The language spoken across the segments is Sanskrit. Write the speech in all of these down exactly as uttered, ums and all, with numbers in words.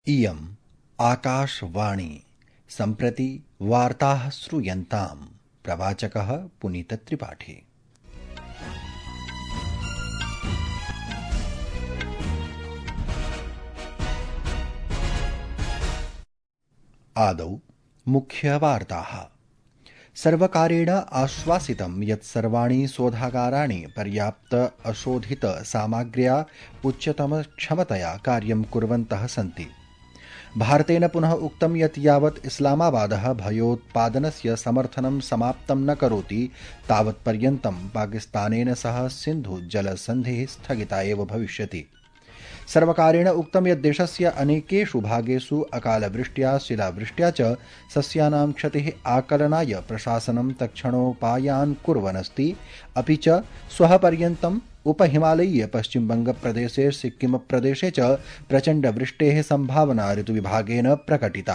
इयम् आकाशवाणी सम्प्रति वार्ताः श्रूयन्ताम्। प्रवाचकः पुनीतत्रिपाठी। आदौ मुख्यवार्ताः। सर्वकारेण आश्वासितं यत् सर्वाणि शोधागाराणि पर्याप्त अशोधित सामग्र्या उच्चतमक्षमतया कार्यं कुर्वन्तः सन्ति। भारतेन पुनः उक्तं यत् यावत् इस्लामाबादः भयोत्पादनस्य समर्थनं समाप्तं न करोति तावत्पर्यन्तं पाकिस्तानेन सह सिन्धुजलसन्धिः स्थगिता एव भविष्यति। सर्वकारेण उक्तं यत् देशस्य अनेकेषु भागेषु अकालवृष्ट्या शिलावृष्ट्या च सस्यानां क्षतिः आकलनाय प्रशासनं तत्क्षणोपायान् कुर्वन् अस्ति। अपि च श्वः पर्यन्तम् उपहिमालयीय पश्चिमबङ्गप्रदेशे सिक्किमप्रदेशे च प्रचण्डवृष्टेः सम्भावना ऋतुविभागेन प्रकटिता।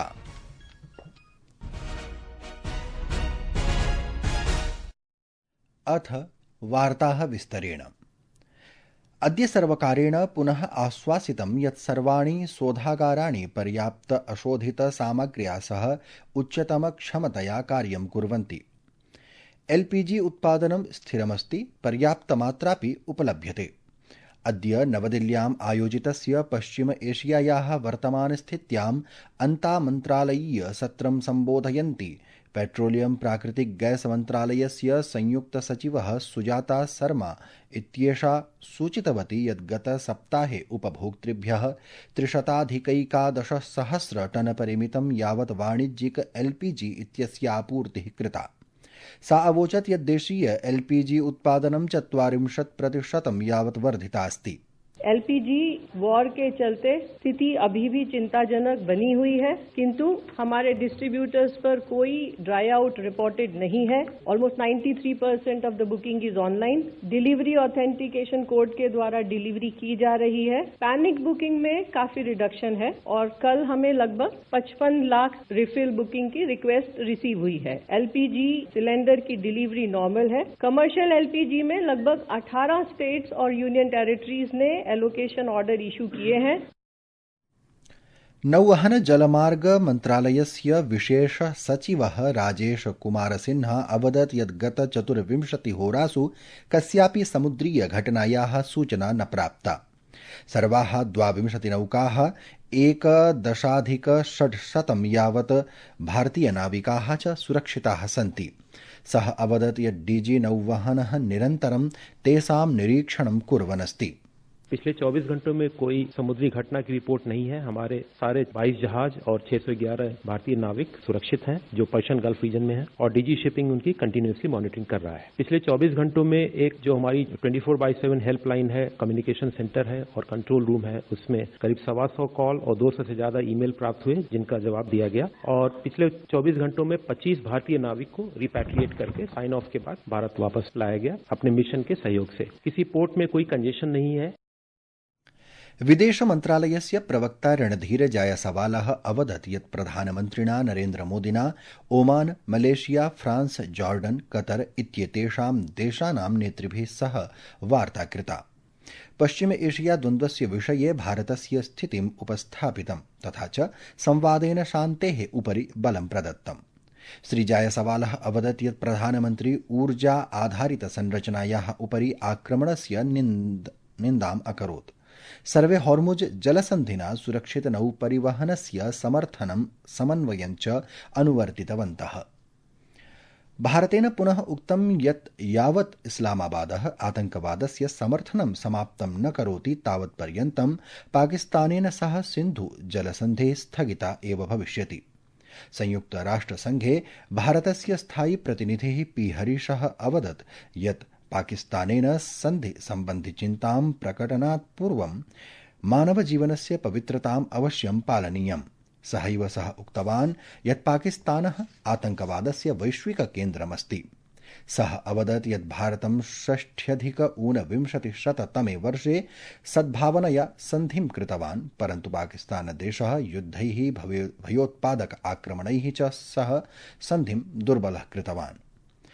अथ वार्ताः विस्तरेण। अद्य सर्वकारेण पुनः आश्वासितं यत् सर्वाणि शोधागाराणि पर्याप्त अशोधित सामग्र्या सह उच्चतमक्षमतया कार्यं कुर्वन्ति। एलपीजी उत्पादनं स्थिरमस्ति, पर्याप्तमात्रापि उपलभ्यते। अद्य नवदिल्ल्याम् आयोजितस्य पश्चिम एशियायाः वर्तमानस्थित्याम् अन्तामन्त्रालयीय सत्रं सम्बोधयन्ती पेट्रोलियम प्राकृतिक गैस मन्त्रालयस्य संयुक्तसचिवः सुजाता शर्मा इत्येषा सूचितवती यत् गतसप्ताहे उपभोक्तृभ्यः त्रिशताधिकैकादशसहस्र टन परिमितं यावत् वाणिज्यिक एलपीजी इत्यस्य आपूर्तिः कृता। सा अवोचत् यत् देशीय एलपीजी उत्पादनं चत्वारिंशत् प्रतिशतं यावत् वर्धितास्ति। एलपीजी वॉर के चलते स्थिति अभी भी चिंताजनक बनी हुई है, किंतु हमारे डिस्ट्रीब्यूटर्स पर कोई ड्राई आउट रिपोर्टेड नहीं है। ऑलमोस्ट तिरानवे percent of the booking is online. Delivery authentication code के द्वारा डिलीवरी की जा रही है। पैनिक बुकिंग में काफी रिडक्शन है और कल हमें लगभग पचपन लाख रिफिल बुकिंग की रिक्वेस्ट रिसीव हुई है। एलपीजी सिलेंडर की डिलीवरी नॉर्मल है। कमर्शियल एलपीजी में लगभग अठारह स्टेट्स और यूनियन टेरिटरीज ने एलोकेशन ऑर्डर इशू किए हैं। नौवहन जलमार्ग मन्त्रालयस्य विशेष सचिवः राजेश कुमार सिन्हा अवदत् यत् गत चतुर्विंशतिहोरासु कस्यापि समुद्रीय घटनायाः सूचना न प्राप्ता। सर्वाः द्वाविंशतिनौकाः एकदशाधिकषड्शतं यावत् भारतीयनाविकाः च सुरक्षिताः सन्ति। सः अवदत् यत् डीजी नौवहनः निरन्तरं तेषां निरीक्षणं कुर्वन् अस्ति। पिछले चौबीस घंटों में कोई समुद्री घटना की रिपोर्ट नहीं है। हमारे सारे बाईस जहाज और छह सौ ग्यारह भारतीय नाविक सुरक्षित हैं जो पर्शियन गल्फ रीजन में है और डीजी शिपिंग उनकी कंटिन्यूसली मॉनिटरिंग कर रहा है। पिछले चौबीस घंटों में एक जो हमारी चौबीस बाई सात हेल्पलाइन है, कम्युनिकेशन सेंटर है और कंट्रोल रूम है, उसमें करीब सवा सौ कॉल और दो सौ से ज्यादा ईमेल प्राप्त हुए जिनका जवाब दिया गया। और पिछले चौबीस घंटों में पच्चीस भारतीय नाविक को रिपैट्रिएट करके साइन ऑफ के बाद भारत वापस लाया गया अपने मिशन के सहयोग से। किसी पोर्ट में कोई कंजेशन नहीं है। विदेश मन्त्रालयस्य प्रवक्ता रणधीर जायसवालः अवदत् यत् प्रधानमन्त्रिणा नरेन्द्र मोदिना Oman, Malaysia, France, Jordan, Qatar इत्येतेषां देशानां नेतृभिः सह वार्ता कृता। पश्चिम एशिया द्वन्द्वस्य विषये भारतस्य स्थितिम् उपस्थापितं तथा च संवादेन शान्तेः उपरि बलं प्रदत्तम्। श्री जायसवालः अवदत् यत् प्रधानमन्त्री ऊर्जा आधारित संरचनायाः उपरि आक्रमणस्य निन्दाम् अकरोत्। सर्वे हॉर्मुज जलसन्धिना सुरक्षित नौपरिवहनस्य समर्थनं समन्वयं च अनुवर्तितवन्तः। भारतेन पुनः उक्तं यत् यावत् इस्लामाबादः आतंकवादस्य समर्थनं समाप्तं न करोति तावत्पर्यन्तं पाकिस्तानेन सह सिन्धु जलसन्धिः स्थगिता एव भविष्यति। संयुक्तराष्ट्रसंघे भारतस्य स्थायी प्रतिनिधिः पी हरीशः अवदत् यत् पाकिस्तानेन सन्धि सम्बन्धि चिन्तां प्रकटनात् पूर्वं मानवजीवनस्य पवित्रताम् अवश्यं पालनीयम्। सहैव सः उक्तवान् यत् पाकिस्तानः आतंकवादस्य वैश्विक केन्द्रमस्ति। सः अवदत् यत् भारतं षष्ठ्यधिक ऊनविंशतिशततमे वर्षे सद्भावनया सन्धिं कृतवान्, परन्तु पाकिस्तानदेशः युद्धैः भयोत्पादक आक्रमणैः च सह सन्धिं दुर्बलः कृतवान्।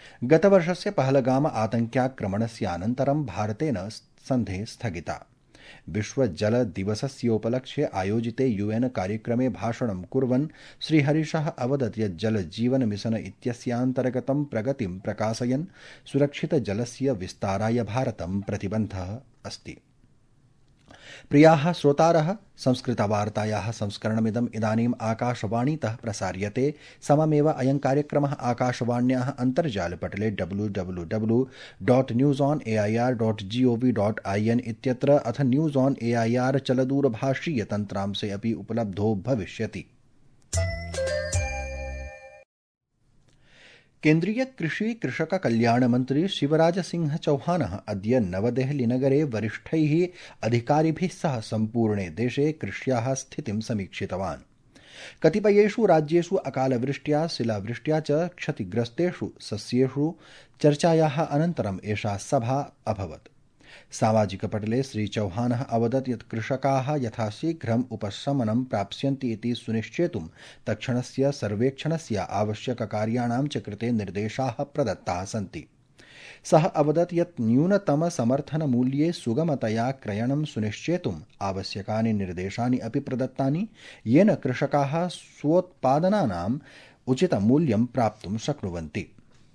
गतवर्षस्य पहलगाम आतङ्क्याक्रमणस्य अनन्तरं भारतेन सन्धिः स्थगिता। विश्व जल दिवसस्योपलक्ष्ये आयोजिते यूएन कार्यक्रमे भाषणं कुर्वन् श्रीहरिशः अवदत् यत् जल जीवन मिशन इत्यस्यान्तर्गतं प्रगतिं प्रकाशयन् सुरक्षित जलस्य विस्ताराय भारतं प्रतिबद्धः अस्ति। प्रियाः श्रोतारः, संस्कृतवार्तायाः संस्करणमिदम् इदानीम् आकाशवाणीतः प्रसार्यते। सममेव अयं कार्यक्रमः आकाशवाण्याः अन्तर्जालपटले W W W dot news on A I R dot G O V dot I N इत्यत्र अथ news on A I R चलदूरभाषीयतन्त्रांशे अपि उपलब्धो भविष्यति। केन्द्रीय कृषि कृषक कल्याण मंत्री शिवराज सिंह चौहानः अद्य नवदेहलीनगरे वरिष्ठैः अधिकारिभिः सह सम्पूर्णे देशे कृष्याः स्थितिं समीक्षितवान्। कतिपयेषु राज्येषु अकालवृष्ट्या शिलावृष्ट्या च क्षतिग्रस्तेषु सस्येषु चर्चायाः अनन्तरम् एषा सभा अभवत्। सामाजिकपटले श्री चौहानः अवदत् यत् कृषकाः यथाशीघ्रम् उपशमनं प्राप्स्यन्ति इति सुनिश्चेतुं तत्क्षणस्य सर्वेक्षणस्य आवश्यककार्याणां च कृते निर्देशाः प्रदत्ताः सन्ति। सः अवदत् यत् न्यूनतमसमर्थनमूल्ये सुगमतया क्रयणं सुनिश्चेतुम् आवश्यकानि निर्देशानि अपि प्रदत्तानि, येन कृषकाः स्वोत्पादनानाम् उचितमूल्यं प्राप्तुं शक्नुवन्ति।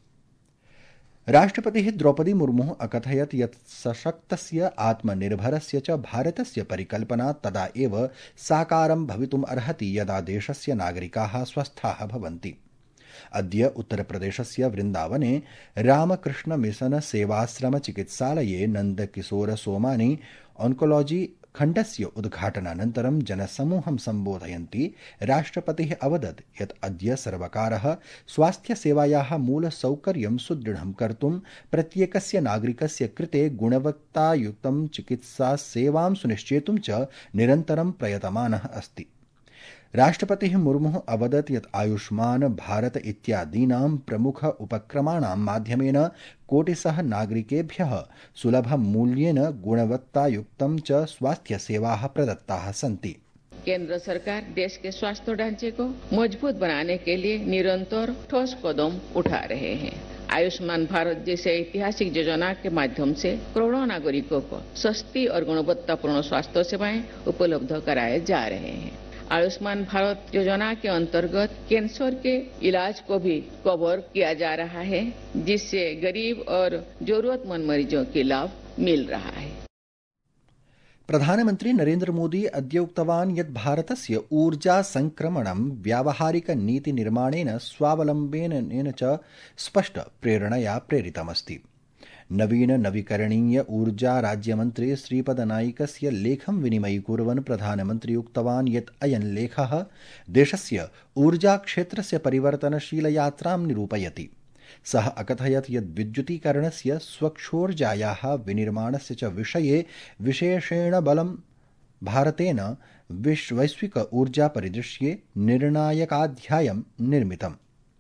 राष्ट्रपतिः द्रौपदी मुर्मुः अकथयत् यत् सशक्तस्य आत्मनिर्भरस्य च भारतस्य परिकल्पना तदा एव साकारं भवितुम् अर्हति यदा देशस्य नागरिकाः स्वस्थाः भवन्ति। अद्य उत्तरप्रदेशस्य वृन्दावने रामकृष्ण मिशन सेवाश्रम चिकित्सालये नन्दकिशोर सोमानी ऑन्कोलॉजी खण्डस्य उद्घाटनानन्तरं जनसमूहं सम्बोधयन्ती राष्ट्रपतिः अवदत् यत् अद्य सर्वकारः स्वास्थ्यसेवायाः मूलसौकर्यं सुदृढं कर्तुं प्रत्येकस्य नागरिकस्य कृते गुणवत्तायुक्तं चिकित्सासेवां सुनिश्चेतुं च निरन्तरं प्रयतमानः अस्ति। राष्ट्रपतिः मुर्मुः अवदत् यत् आयुष्मान भारत इत्यादीनां प्रमुख उपक्रमाणां माध्यमेन कोटिशः नागरिकेभ्यः सुलभमूल्येन गुणवत्तायुक्तं च स्वास्थ्यसेवाः प्रदत्ताः सन्ति। केंद्र सरकार देश के स्वास्थ्य ढांचे को मजबूत बनाने के लिए निरंतर ठोस कदम उठा रहे हैं। आयुष्मान भारत जैसे ऐतिहासिक योजना के माध्यम से करोड़ों नागरिकों को सस्ती और गुणवत्तापूर्ण स्वास्थ्य सेवाएं उपलब्ध कराए जा रहे हैं। आयुष्मान भारत योजना के अंतर्गत कैंसर के इलाज को भी कवर किया जा रहा है, जिससे गरीब और जरूरतमंद मरीजों को लाभ मिल रहा है। प्रधानमंत्री नरेंद्र मोदी अद्य उक्तवान् यत् भारतस्य ऊर्जा संक्रमणं व्यावहारिक नीति निर्माणेन स्वावलम्बनेन च स्पष्ट प्रेरणया प्रेरितमस्ति। नवीन नवीकरणीय ऊर्जा राज्यमन्त्री श्रीपद नाइकस्य लेखं विनिमयीकुर्वन् प्रधानमन्त्री उक्तवान् यत् अयं लेखः देशस्य ऊर्जाक्षेत्रस्य परिवर्तनशीलयात्रां निरूपयति। सः अकथयत् यत् विद्युतीकरणस्य स्वच्छोर्जायाः विनिर्माणस्य च विषये विशेषेण बलं भारतेन वैश्विक ऊर्जा परिदृश्ये निर्णायकाध्यायं निर्मितम्।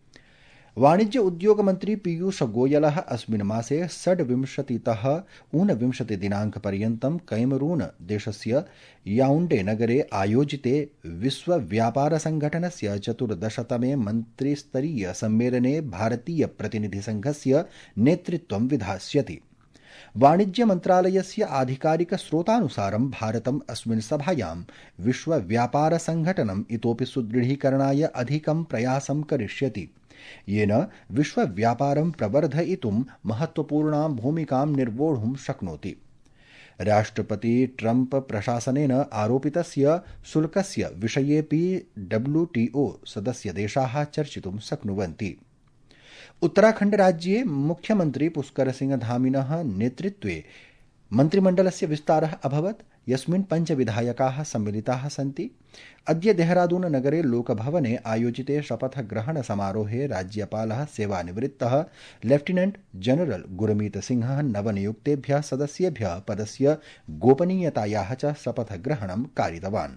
वाणिज्य उद्योग मंत्री पीयूष गोयलः अस्मिन् मासे षड्विंशतितः ऊनविंशति दिनाङ्कपर्यन्तं कैमरून देशस्य याउण्डे नगरे आयोजिते विश्व व्यापार संघटनस्य चतुर्दशतमे मन्त्रिस्तरीय सम्मेलने भारतीय प्रतिनिधिसङ्घस्य नेतृत्वं विधास्यति। वाणिज्य मन्त्रालयस्य आधिकारिक स्रोतानुसारं भारतम् अस्मिन् सभायां विश्व व्यापार संघटनम् इतोपि सुदृढीकरणाय अधिकं प्रयासं करिष्यति, येन विश्वव्यापारं प्रवर्धयितुं महत्वपूर्णां भूमिकां निर्वोढुं शक्नोति। राष्ट्रपति ट्रम्प प्रशासनेन आरोपितस्य शुल्कस्य विषयेपि डब्ल्यूटीओ सदस्यदेशाः चर्चितुं शक्नुवन्ति। उत्तराखण्ड राज्ये मुख्यमन्त्री पुष्कर सिंह धामिनः नेतृत्वे मन्त्रिमण्डलस्य विस्तारः अभवत्, यस्मिन् पञ्चविधायकाः सम्मिलिताः सन्ति। अद्य देहरादून नगरे लोकभवने आयोजिते शपथग्रहण समारोहे राज्यपालः सेवानिवृत्तः लेफ्टिनेंट जनरल गुरमीत सिंहः नवनियुक्तेभ्यः सदस्येभ्यः पदस्य गोपनीयतायाः च शपथग्रहणं कारितवान्।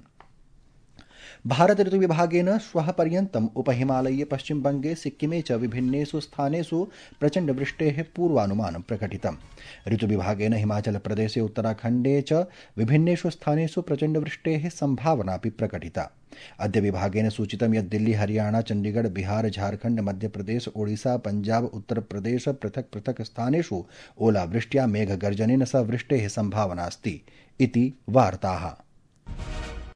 भारत ऋतुविभागेन श्वः पर्यन्तम् उपहिमालयीय पश्चिमबंगे सिक्किमे च विभिन्नेषु स्थानेषु प्रचण्डवृष्टेः पूर्वानुमानं प्रकटितम्। ऋतुविभागेन हिमाचलप्रदेशे उत्तराखण्डे च विभिन्नेषु स्थानेषु प्रचण्डवृष्टेः सम्भावनापि प्रकटिता। अद्य विभागेन सूचितं यत् दिल्ली, हरियाणा, चण्डीगढ़, बिहार, झारखण्ड, मध्यप्रदेश, ओडिशा, पञ्जाब, उत्तरप्रदेश पृथक् पृथक् स्थानेषु ओलावृष्ट्या मेघगर्जनेन सह वृष्टेः सम्भावना अस्ति इति वार्ताः।